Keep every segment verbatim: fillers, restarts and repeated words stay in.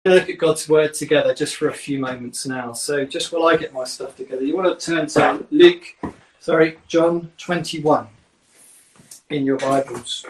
Look at God's word together just for a few moments now. So just while I get my stuff together, you want to turn to Luke, sorry, John twenty-one in your Bibles.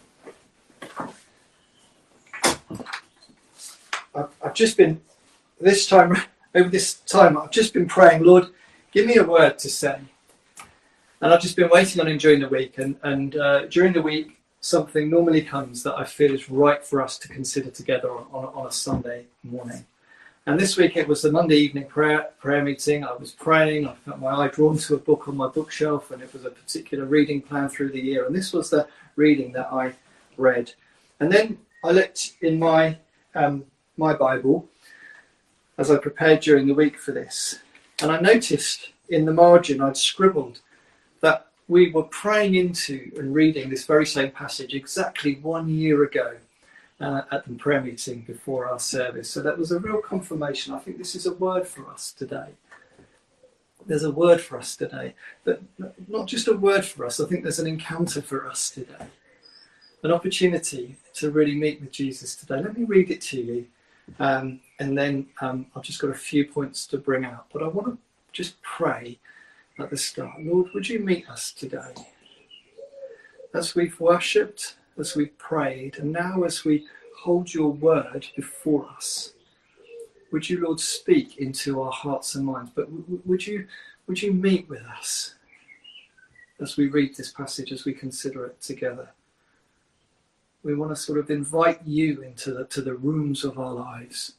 I've, I've just been, this time, over this time, I've just been praying, Lord, give me a word to say. And I've just been waiting on him during the week. And, and uh, during the week, something normally comes that I feel is right for us to consider together on, on, on a Sunday morning. And this week it was the Monday evening prayer prayer meeting. I was praying, I felt my eye drawn to a book on my bookshelf, and it was a particular reading plan through the year. And this was the reading that I read. And then I looked in my um, my Bible as I prepared during the week for this. And I noticed in the margin I'd scribbled that we were praying into and reading this very same passage exactly one year ago uh, at the prayer meeting before our service. So that was a real confirmation. I think this is a word for us today. There's a word for us today. But not just a word for us, I think there's an encounter for us today. An opportunity to really meet with Jesus today. Let me read it to you. Um, and then um, I've just got a few points to bring out. But I want to just pray at the start. Lord, would you meet us today? As we've worshipped, as we've prayed, and now as we hold your word before us, would you, Lord, speak into our hearts and minds? But w- would you would you meet with us as we read this passage, as we consider it together? We want to sort of invite you into the, to the rooms of our lives.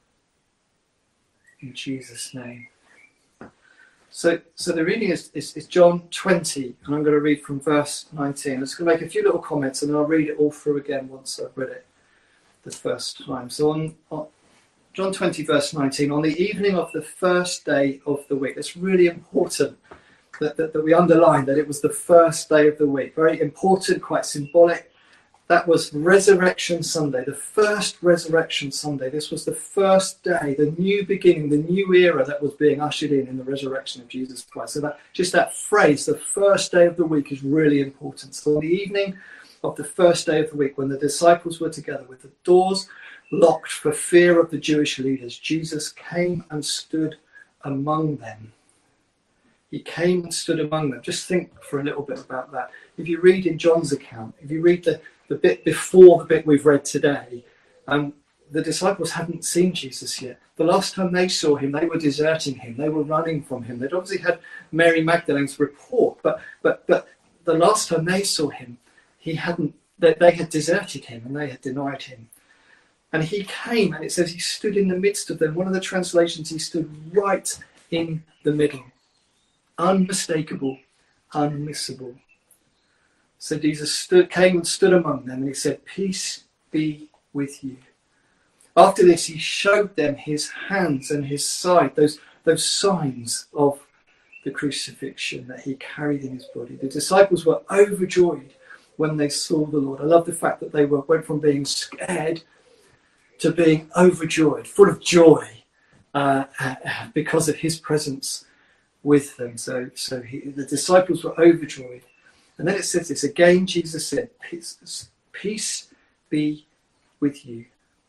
In Jesus' name. So, so the reading is, is, is John twenty, and I'm going to read from verse nineteen. I'm just going to make a few little comments, and then I'll read it all through again once I've read it the first time. So on, on John twenty, verse nineteen, on the evening of the first day of the week. It's really important that, that, that we underline that it was the first day of the week. Very important, quite symbolic. That was Resurrection Sunday, the first Resurrection Sunday. This was the first day, the new beginning, the new era that was being ushered in in the resurrection of Jesus Christ. So that just that phrase, the first day of the week, is really important. So on the evening of the first day of the week, when the disciples were together with the doors locked for fear of the Jewish leaders, Jesus came and stood among them. He came and stood among them. Just think for a little bit about that. If you read in John's account, if you read the The bit before the bit we've read today, um, the disciples hadn't seen Jesus yet. The last time they saw him, they were deserting him. They were running from him. They'd obviously had Mary Magdalene's report, but but but the last time they saw him, he hadn't. They, they had deserted him and they had denied him. And he came, and it says he stood in the midst of them. One of the translations, he stood right in the middle, unmistakable, unmissable. So Jesus stood, came and stood among them, and he said, "Peace be with you." After this, he showed them his hands and his side, those, those signs of the crucifixion that he carried in his body. The disciples were overjoyed when they saw the Lord. I love the fact that they were, went from being scared to being overjoyed, full of joy uh, because of his presence with them. So, so he, the disciples were overjoyed. And then it says this, again Jesus said, peace, peace be with you.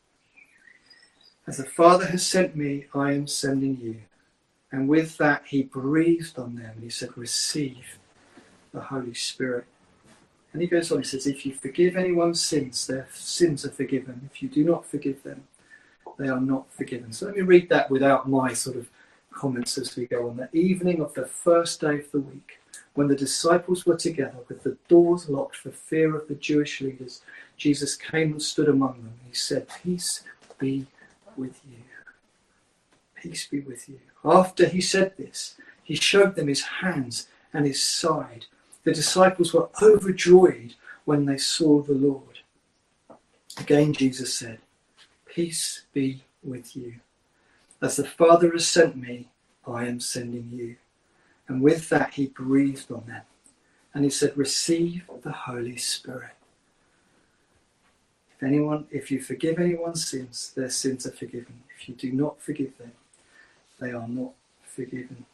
As the Father has sent me, I am sending you. And with that he breathed on them and he said, receive the Holy Spirit. And he goes on, he says, if you forgive anyone's sins, their sins are forgiven. If you do not forgive them, they are not forgiven. So let me read that without my sort of comments as we go on. The evening of the first day of the week, when the disciples were together with the doors locked for fear of the Jewish leaders, Jesus came and stood among them. He said, peace be with you. Peace be with you. After he said this, he showed them his hands and his side. The disciples were overjoyed when they saw the Lord. Again, Jesus said, peace be with you. As the Father has sent me, I am sending you. And with that, he breathed on them. And he said, receive the Holy Spirit. If anyone, if you forgive anyone's sins, their sins are forgiven. If you do not forgive them, they are not forgiven.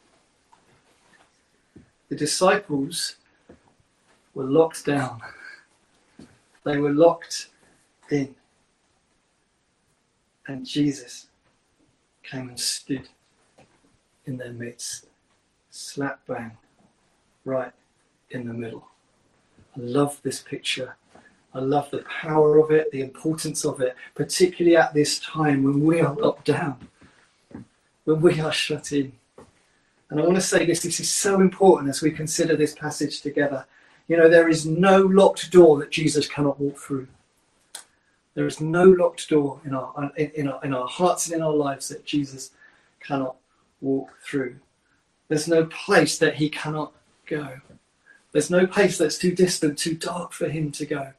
The disciples were locked down. They were locked in. And Jesus came and stood in their midst, slap bang, right in the middle. I love this picture. I love the power of it, the importance of it, particularly at this time when we are locked down, when we are shut in. And I want to say this, this is so important as we consider this passage together. You know, there is no locked door that Jesus cannot walk through. There is no locked door in our, in, in our in our hearts and in our lives that Jesus cannot walk through. There's no place that he cannot go. There's no place that's too distant, too dark for him to go.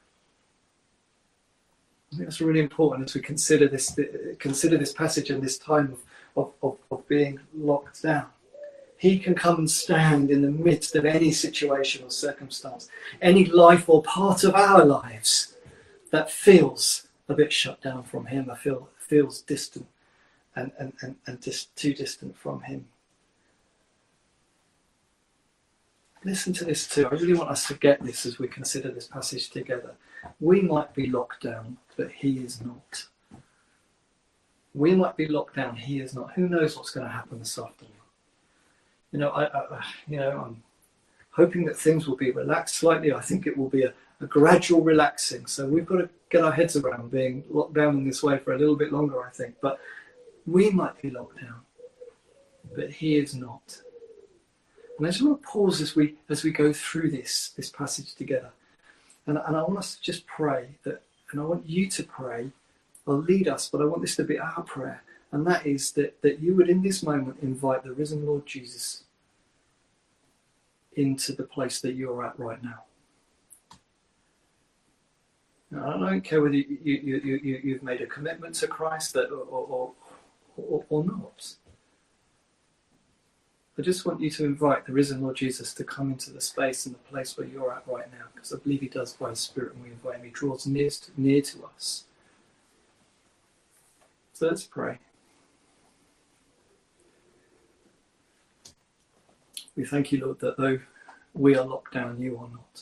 I think that's really important as we consider this consider this passage and this time of, of, of, of being locked down. He can come and stand in the midst of any situation or circumstance, any life or part of our lives that feels a bit shut down from him, or feel, feels distant and, and, and, and just too distant from him. Listen to this too. I really want us to get this as we consider this passage together. We might be locked down, but he is not. We might be locked down, he is not. Who knows what's going to happen this afternoon? You know, I, I you know, I'm hoping that things will be relaxed slightly. I think it will be a, a gradual relaxing. So we've got to get our heads around being locked down in this way for a little bit longer, I think. But we might be locked down, but he is not. And I just want to pause as we as we go through this this passage together. And, and I want us to just pray that, and I want you to pray, or lead us, but I want this to be our prayer. And that is that, that you would in this moment invite the risen Lord Jesus into the place that you're at right now. Now, I don't care whether you, you, you, you, you've made a commitment to Christ that, or, or, or, or not. I just want you to invite the risen Lord Jesus to come into the space and the place where you're at right now, because I believe he does by his Spirit, and we invite him. He draws near to, near to us. So let's pray. We thank you, Lord, that though we are locked down, you are not.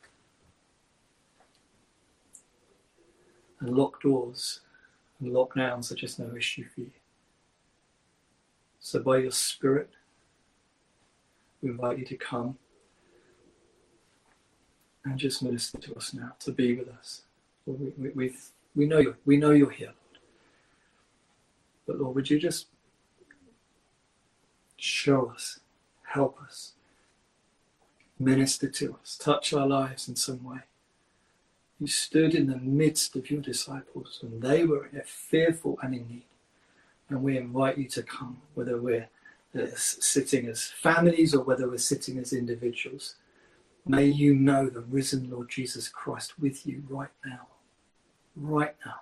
And locked doors and lockdowns are just no issue for you. So by your Spirit, we invite you to come and just minister to us now, to be with us. Lord, we, we, we've, we know you. We know you're here, Lord. But Lord, would you just show us, help us, minister to us, touch our lives in some way. You stood in the midst of your disciples and they were fearful and in need. And we invite you to come, whether we're uh, sitting as families or whether we're sitting as individuals. May you know the risen Lord Jesus Christ with you right now. Right now.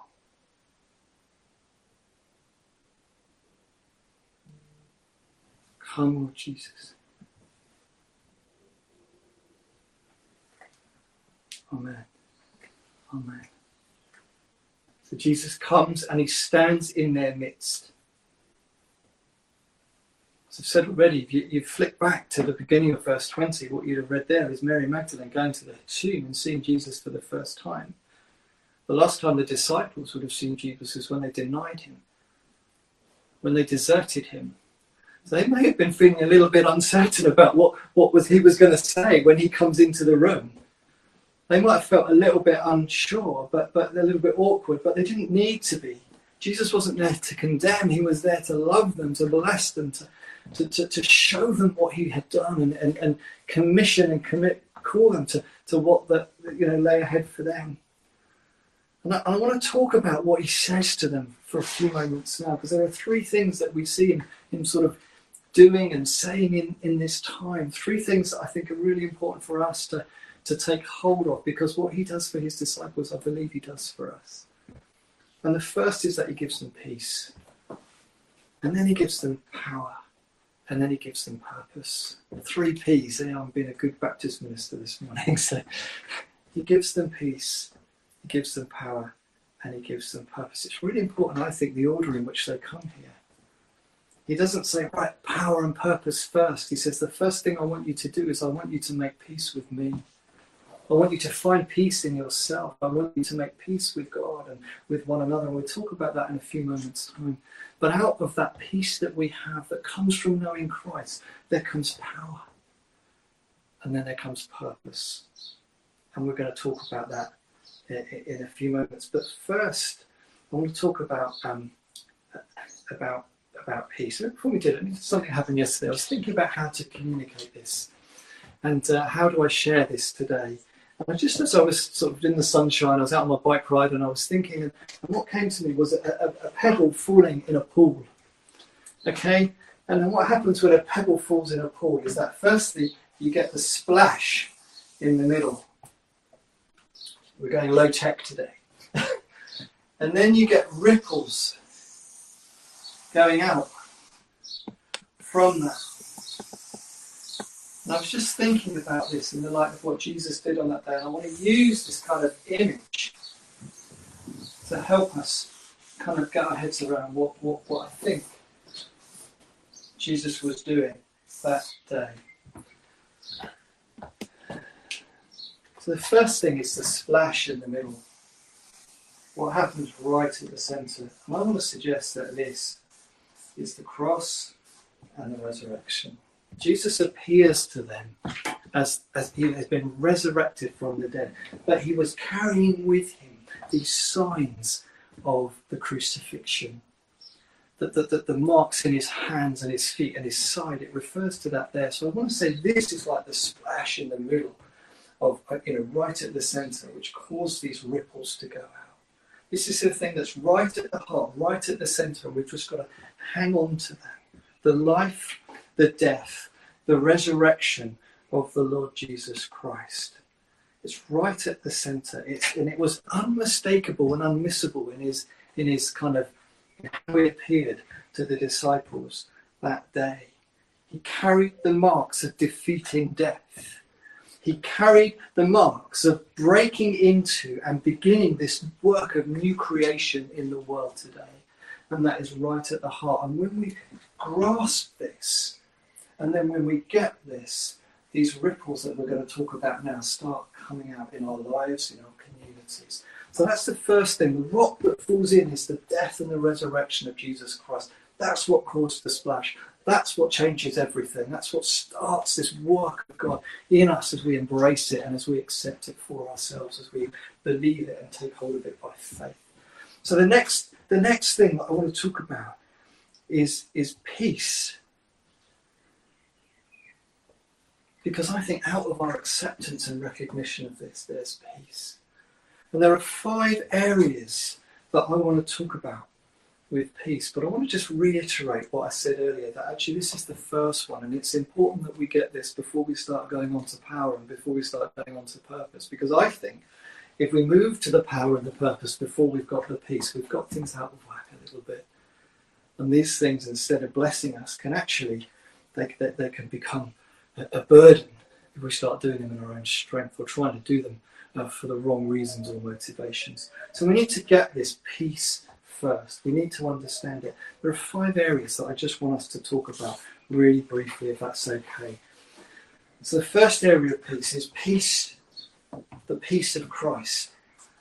Come, Lord Jesus. Amen. Amen. So Jesus comes and he stands in their midst. As I've said already, if you, you flick back to the beginning of verse twenty, what you'd have read there is Mary Magdalene going to the tomb and seeing Jesus for the first time. The last time the disciples would have seen Jesus is when they denied him, when they deserted him. So they may have been feeling a little bit uncertain about what, what was he was going to say when he comes into the room. They might have felt a little bit unsure, but, but a little bit awkward, but they didn't need to be. Jesus wasn't there to condemn. He was there to love them, to bless them, to, to, to, to show them what he had done and, and, and commission and commit, call them to, to what the, you know, lay ahead for them. And I, I want to talk about what he says to them for a few moments now, because there are three things that we see him, him sort of doing and saying in, in this time. Three things that I think are really important for us to to take hold of, because what he does for his disciples, I believe he does for us. And the first is that he gives them peace. And then he gives them power. And then he gives them purpose. Three P's. You know, I'm being a good Baptist minister this morning. So he gives them peace, he gives them power, and he gives them purpose. It's really important, I think, the order in which they come here. He doesn't say, right, power and purpose first. He says, the first thing I want you to do is I want you to make peace with me. I want you to find peace in yourself. I want you to make peace with God. God and with one another. And we'll talk about that in a few moments' time. But out of that peace that we have that comes from knowing Christ, there comes power. And then there comes purpose. And we're going to talk about that in, in a few moments. But first, I want to talk about um, about about peace. Before we do it, something happened yesterday. I was thinking about how to communicate this. And uh, how do I share this today? And I just, as I was sort of in the sunshine, I was out on my bike ride and I was thinking, and what came to me was a, a, a pebble falling in a pool. Okay? And then what happens when a pebble falls in a pool is that firstly, you get the splash in the middle. We're going low tech today. And then you get ripples going out from that. And I was just thinking about this in the light of what Jesus did on that day. And I want to use this kind of image to help us kind of get our heads around what, what, what I think Jesus was doing that day. So the first thing is the splash in the middle. What happens right at the centre. And I want to suggest that this is the cross and the resurrection. Jesus appears to them as, as he has been resurrected from the dead, but he was carrying with him these signs of the crucifixion. That the, the, the marks in his hands and his feet and his side, it refers to that there. So I want to say this is like the splash in the middle of, you know, right at the centre, which caused these ripples to go out. This is the thing that's right at the heart, right at the centre. We've just got to hang on to that. The life, the death, the resurrection of the Lord Jesus Christ. It's right at the centre. It's, and it was unmistakable and unmissable in his, in his kind of how he appeared to the disciples that day. He carried the marks of defeating death. He carried the marks of breaking into and beginning this work of new creation in the world today. And that is right at the heart. And when we grasp this, and then when we get this, these ripples that we're going to talk about now start coming out in our lives, in our communities. So that's the first thing. The rock that falls in is the death and the resurrection of Jesus Christ. That's what caused the splash. That's what changes everything. That's what starts this work of God in us as we embrace it and as we accept it for ourselves, as we believe it and take hold of it by faith. So the next the next thing that I want to talk about is, is peace. Because I think out of our acceptance and recognition of this, there's peace. And there are five areas that I want to talk about with peace. But I want to just reiterate what I said earlier, that actually this is the first one. And it's important that we get this before we start going on to power and before we start going on to purpose. Because I think if we move to the power and the purpose before we've got the peace, we've got things out of whack a little bit. And these things, instead of blessing us, can actually, they, they, they can become a, a burden if we start doing them in our own strength or trying to do them uh, for the wrong reasons or motivations. So we need to get this peace first. We need to understand it. There are five areas that I just want us to talk about really briefly, if that's okay. So the first area of peace is peace, the peace of Christ.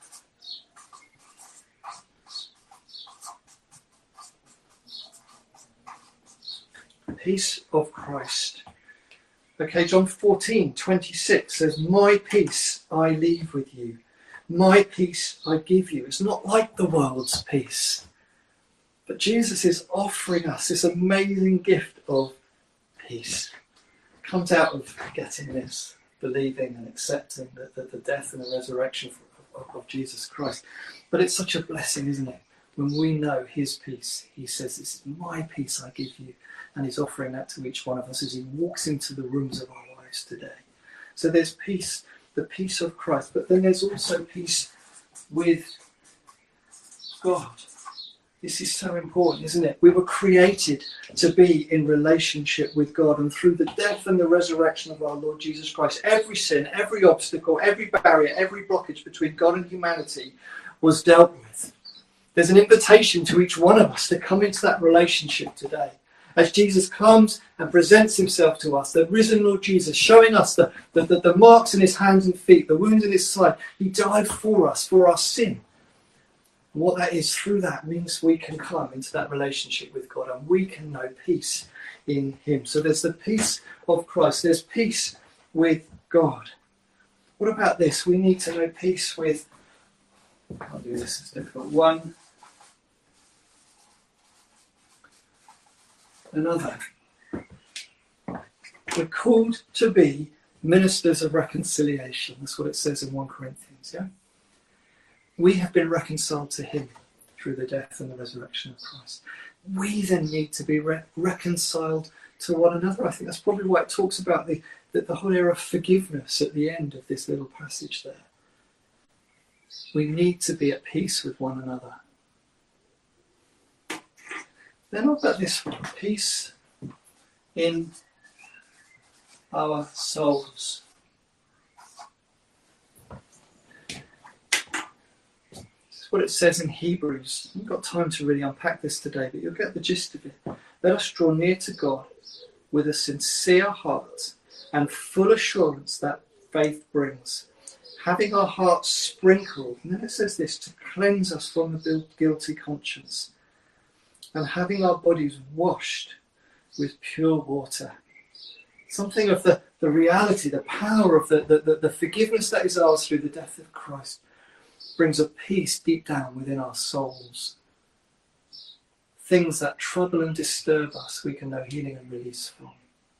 Peace of Christ. Okay, John fourteen twenty-six says, "My peace I leave with you. My peace I give you." It's not like the world's peace. But Jesus is offering us this amazing gift of peace. It comes out of getting this, believing and accepting the, the, the death and the resurrection of, of, of Jesus Christ. But it's such a blessing, isn't it? When we know his peace, he says, "This is my peace I give you." And he's offering that to each one of us as he walks into the rooms of our lives today. So there's peace, the peace of Christ, but then there's also peace with God. This is so important, isn't it? We were created to be in relationship with God, and through the death and the resurrection of our Lord Jesus Christ, every sin, every obstacle, every barrier, every blockage between God and humanity was dealt with. There's an invitation to each one of us to come into that relationship today. As Jesus comes and presents himself to us, the risen Lord Jesus, showing us the, the, the, the marks in his hands and feet, the wounds in his side. He died for us, for our sin. And what that is, through that, means we can come into that relationship with God and we can know peace in him. So there's the peace of Christ. There's peace with God. What about this? We need to know peace with, I'll do this, it's difficult, one another. We're called to be ministers of reconciliation. That's what it says in First Corinthians, yeah? We have been reconciled to him through the death and the resurrection of Christ. We then need to be re- reconciled to one another. I think that's probably why it talks about the, the, the whole area of forgiveness at the end of this little passage there. We need to be at peace with one another. Then what about this one? Peace in our souls. This is what it says in Hebrews. I haven't got time to really unpack this today, but you'll get the gist of it. Let us draw near to God with a sincere heart and full assurance that faith brings, having our hearts sprinkled, and then it says this, to cleanse us from the guilty conscience, and having our bodies washed with pure water. Something of the, the reality, the power of the, the, the forgiveness that is ours through the death of Christ brings a peace deep down within our souls. Things that trouble and disturb us, we can know healing and release from.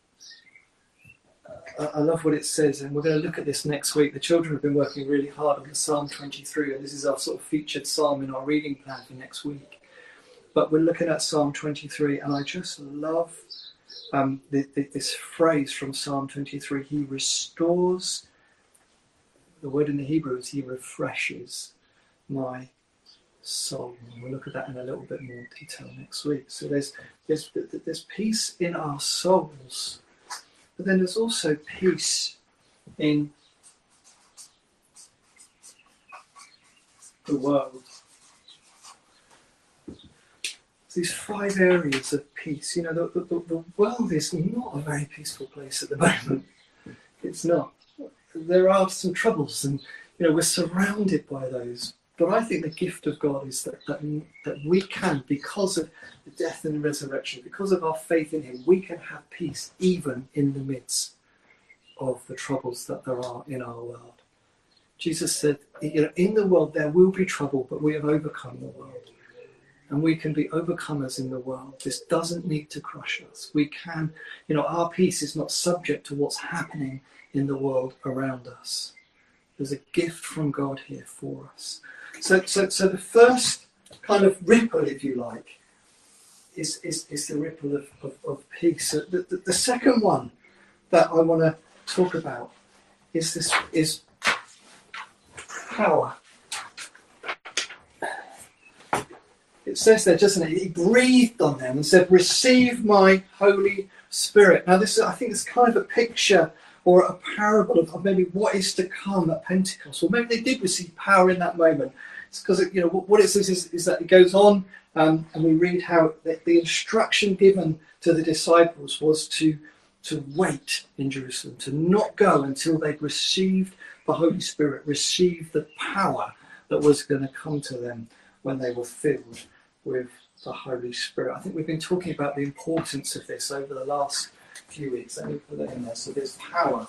Uh, I love what it says, and we're going to look at this next week. The children have been working really hard on the Psalm twenty-three, and this is our sort of featured psalm in our reading plan for next week. But we're looking at Psalm twenty-three, and I just love Um, the, the, this phrase from Psalm twenty-three, he restores, the word in the Hebrew is he refreshes my soul. And we'll look at that in a little bit more detail next week. So there's, there's, there's peace in our souls, but then there's also peace in the world. These five areas of peace. You know, the, the, the world is not a very peaceful place at the moment. It's not. There are some troubles, and you know we're surrounded by those. But I think the gift of God is that that, that we can, because of the death and the resurrection, because of our faith in him, we can have peace even in the midst of the troubles that there are in our world. Jesus said, you know, in the world there will be trouble, but we have overcome the world. And we can be overcomers in the world. This doesn't need to crush us. We can, you know, our peace is not subject to what's happening in the world around us. There's a gift from God here for us. So, so, so the first kind of ripple, if you like, is is, is the ripple of, of, of peace. So the, the, the second one that I want to talk about is this is power. It says there, doesn't it? He breathed on them and said, "Receive my Holy Spirit." Now, this I think is kind of a picture or a parable of, of maybe what is to come at Pentecost. Or maybe they did receive power in that moment. It's because, you know, what it says is, is that it goes on, um, and we read how the, the instruction given to the disciples was to to wait in Jerusalem, to not go until they'd received the Holy Spirit, received the power that was going to come to them when they were filled with the Holy Spirit. I think we've been talking about the importance of this over the last few weeks. Let me put that in there. So there's power.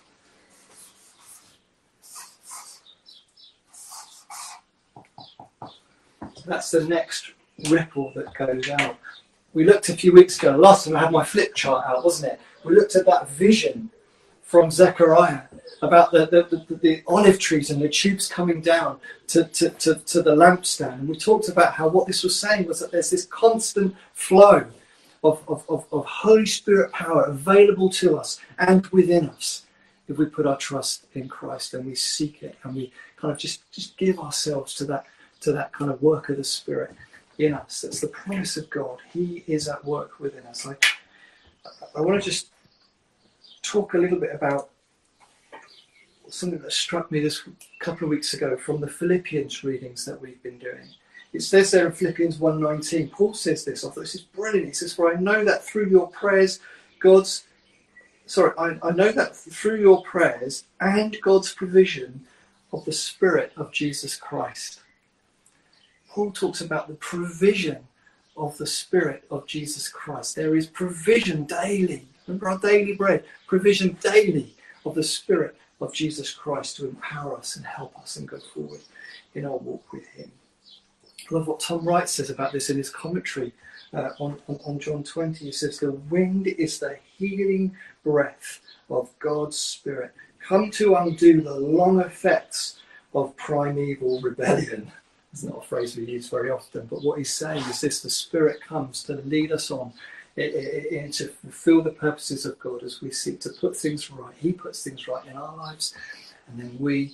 That's the next ripple that goes out. We looked a few weeks ago, last time I had my flip chart out, wasn't it? We looked at that vision from Zechariah about the, the, the, the olive trees and the tubes coming down to, to, to, to the lampstand. And we talked about how what this was saying was that there's this constant flow of, of, of, of Holy Spirit power available to us and within us if we put our trust in Christ and we seek it and we kind of just, just give ourselves to that, to that kind of work of the Spirit in us. That's the promise of God. He is at work within us. I, I want to just talk a little bit about something that struck me this couple of weeks ago from the Philippians readings that we've been doing. It says there in Philippians one nineteen, Paul says this, I thought this is brilliant. He says, "For I know that through your prayers, God's, sorry, I, I know that through your prayers and God's provision of the Spirit of Jesus Christ." Paul talks about the provision of the Spirit of Jesus Christ. There is provision daily. Remember our daily bread? Provision daily of the Spirit of Jesus Christ to empower us and help us and go forward in our walk with him. I love what Tom Wright says about this in his commentary uh, on, on, on John twenty. He says, the wind is the healing breath of God's Spirit, come to undo the long effects of primeval rebellion. It's not a phrase we use very often, but what he's saying is this: the Spirit comes to lead us on and to fulfill the purposes of God as we seek to put things right. He puts things right in our lives, and then we,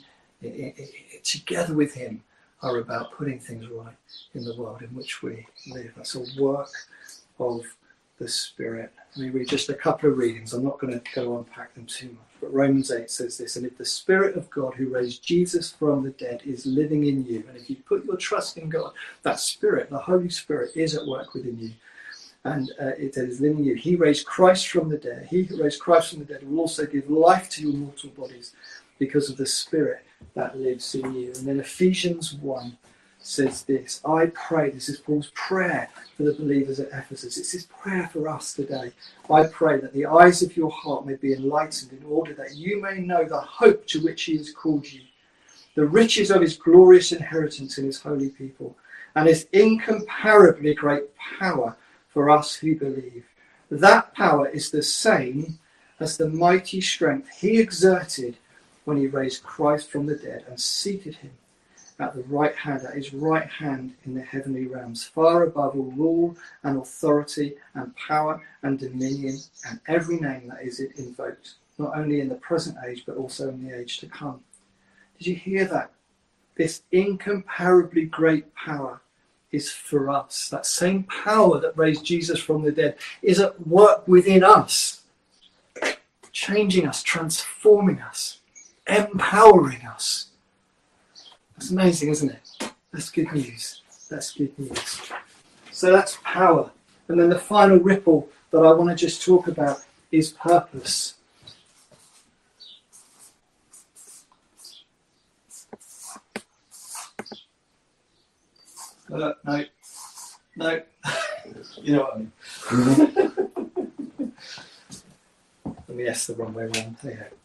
together with him, are about putting things right in the world in which we live. That's a work of the Spirit. Let me read just a couple of readings. I'm not going to go unpack them too much. But Romans eight says this: and if the Spirit of God who raised Jesus from the dead is living in you, and if you put your trust in God, that Spirit, the Holy Spirit, is at work within you, and uh, it is living in you. He raised Christ from the dead. He who raised Christ from the dead will also give life to your mortal bodies because of the Spirit that lives in you. And then Ephesians one says this: I pray, this is Paul's prayer for the believers at Ephesus. It's his prayer for us today. I pray that the eyes of your heart may be enlightened in order that you may know the hope to which he has called you, the riches of his glorious inheritance in his holy people, and his incomparably great power for us who believe. That power is the same as the mighty strength he exerted when he raised Christ from the dead and seated him at the right hand, at his right hand in the heavenly realms, far above all rule and authority and power and dominion and every name that is invoked, not only in the present age but also in the age to come. Did you hear that? This incomparably great power is for us. That same power that raised Jesus from the dead is at work within us, changing us, transforming us, empowering us. That's amazing, isn't it? That's good news. That's good news. So that's power. And then the final ripple that I want to just talk about is purpose. Uh, no. No. You know what I mean. Let me ask the wrong way around. There you go.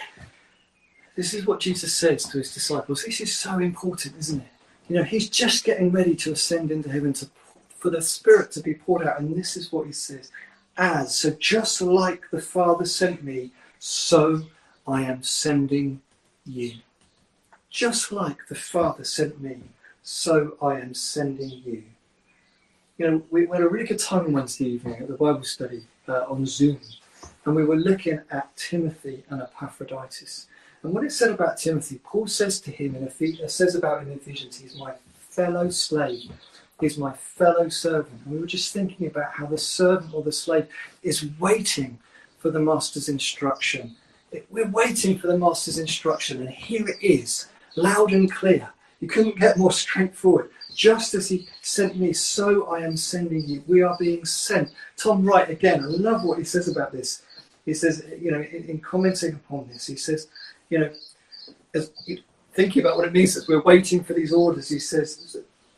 This is what Jesus says to his disciples. This is so important, isn't it? You know, he's just getting ready to ascend into heaven to, for the Spirit to be poured out. And this is what he says. As, so just like the Father sent me, so I am sending you. Just like the Father sent me, so I am sending you. You know, we, we had a really good time on Wednesday evening at the Bible study uh, on Zoom. And we were looking at Timothy and Epaphroditus. And what it said about Timothy, Paul says to him, in Ephes- says about him in Ephesians, he's my fellow slave, he's my fellow servant. And we were just thinking about how the servant or the slave is waiting for the master's instruction. It, we're waiting for the master's instruction, and here it is, loud and clear. You couldn't get more straightforward. Just as he sent me, so I am sending you. We are being sent. Tom Wright, again, I love what he says about this. He says, you know, in, in commenting upon this, he says, you know, as, thinking about what it means that we're waiting for these orders, he says,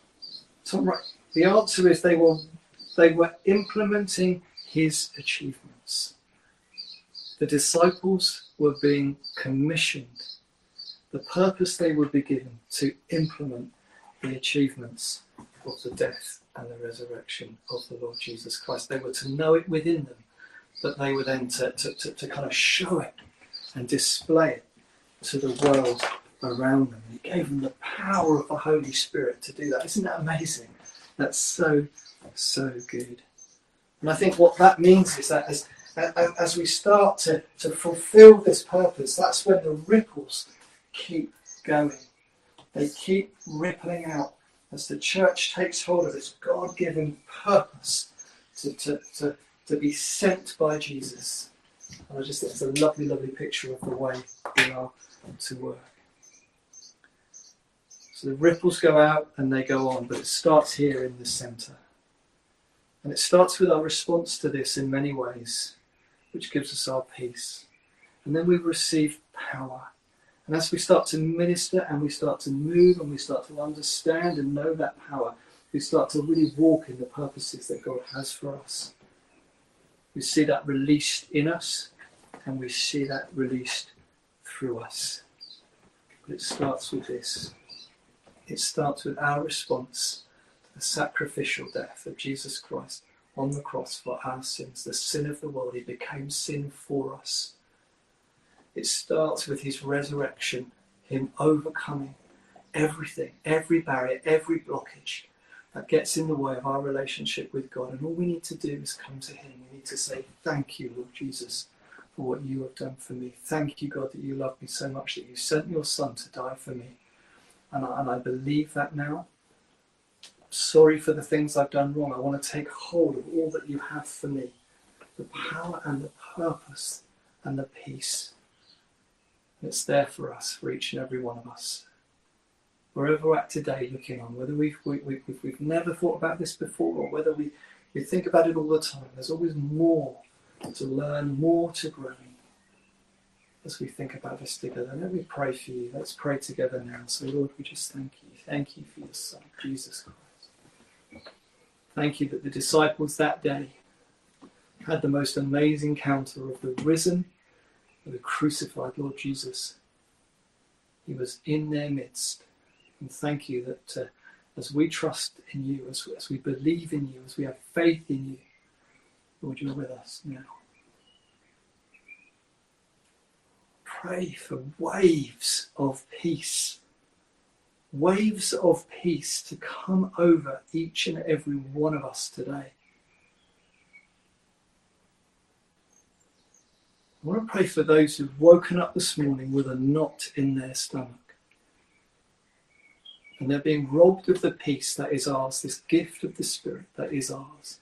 Tom Wright, the answer is they were, they were implementing his achievements. The disciples were being commissioned. The purpose they would be given to implement the achievements of the death and the resurrection of the Lord Jesus Christ. They were to know it within them, but they were then to, to, to, to kind of show it and display it to the world around them. He gave them the power of the Holy Spirit to do that. Isn't that amazing? That's so, so good. And I think what that means is that as, as we start to, to fulfill this purpose, that's when the ripples keep going. They keep rippling out as the church takes hold of its God-given purpose to, to, to, to be sent by Jesus. And I just think it's a lovely, lovely picture of the way we are to work. So the ripples go out and they go on, but it starts here in the centre. And it starts with our response to this in many ways, which gives us our peace. And then we receive power. And as we start to minister and we start to move and we start to understand and know that power, we start to really walk in the purposes that God has for us. We see that released in us and we see that released through us. But it starts with this. It starts with our response to the sacrificial death of Jesus Christ on the cross for our sins, the sin of the world. He became sin for us. It starts with his resurrection, him overcoming everything, every barrier, every blockage that gets in the way of our relationship with God. And all we need to do is come to him. We need to say, thank you, Lord Jesus, for what you have done for me. Thank you, God, that you love me so much that you sent your son to die for me. And I, and I believe that now. I'm sorry for the things I've done wrong. I want to take hold of all that you have for me. The power and the purpose and the peace. It's there for us, for each and every one of us. Wherever we're at today looking on, whether we've, we, we, we've never thought about this before or whether we, we think about it all the time, there's always more to learn, more to grow as we think about this together. Let me pray for you. Let's pray together now. So Lord, we just thank you. Thank you for your Son, Jesus Christ. Thank you that the disciples that day had the most amazing encounter of the risen, the crucified Lord Jesus. He was in their midst. And thank you that uh, as we trust in you, as, as we believe in you, as we have faith in you, Lord, you're with us now. Pray for waves of peace. Waves of peace to come over each and every one of us today. I want to pray for those who've woken up this morning with a knot in their stomach. And they're being robbed of the peace that is ours, this gift of the Spirit that is ours.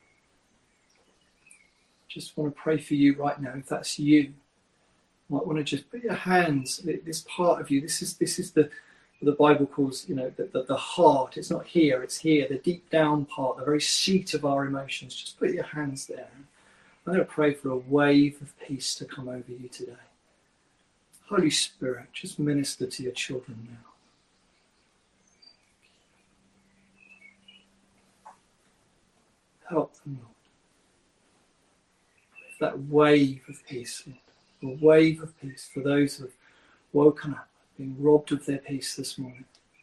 Just want to pray for you right now. If that's you, you might want to just put your hands, this part of you, this is this is the the Bible calls, you know, the, the, the heart. It's not here, it's here, the deep down part, the very seat of our emotions. Just put your hands there. I'm going to pray for a wave of peace to come over you today. Holy Spirit, just minister to your children now. Help them, Lord. That wave of peace, Lord. A wave of peace for those who have woken up, being robbed of their peace this morning.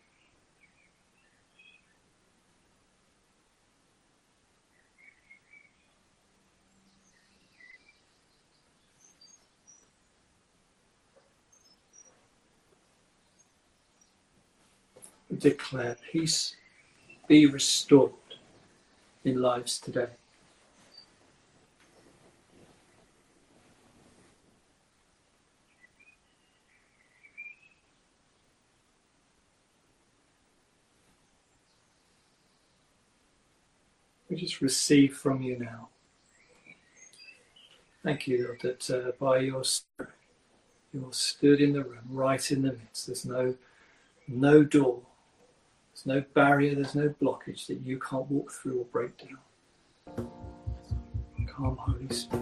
We declare peace be restored in lives today. We just receive from you now. Thank you, Lord, that uh, by your Spirit, you're stood in the room, right in the midst. There's no, no door. There's no barrier, there's no blockage that you can't walk through or break down. Come, Holy Spirit.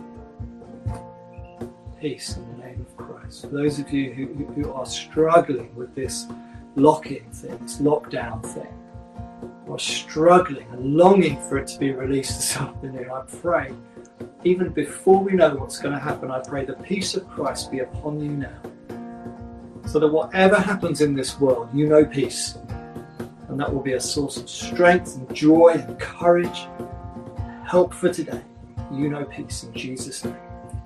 Peace in the name of Christ. For those of you who, who are struggling with this lock-in thing, this lockdown thing, who are struggling and longing for it to be released this afternoon, I pray, even before we know what's going to happen, I pray the peace of Christ be upon you now. So that whatever happens in this world, you know peace. And that will be a source of strength and joy and courage, help for today. You know peace in Jesus' name.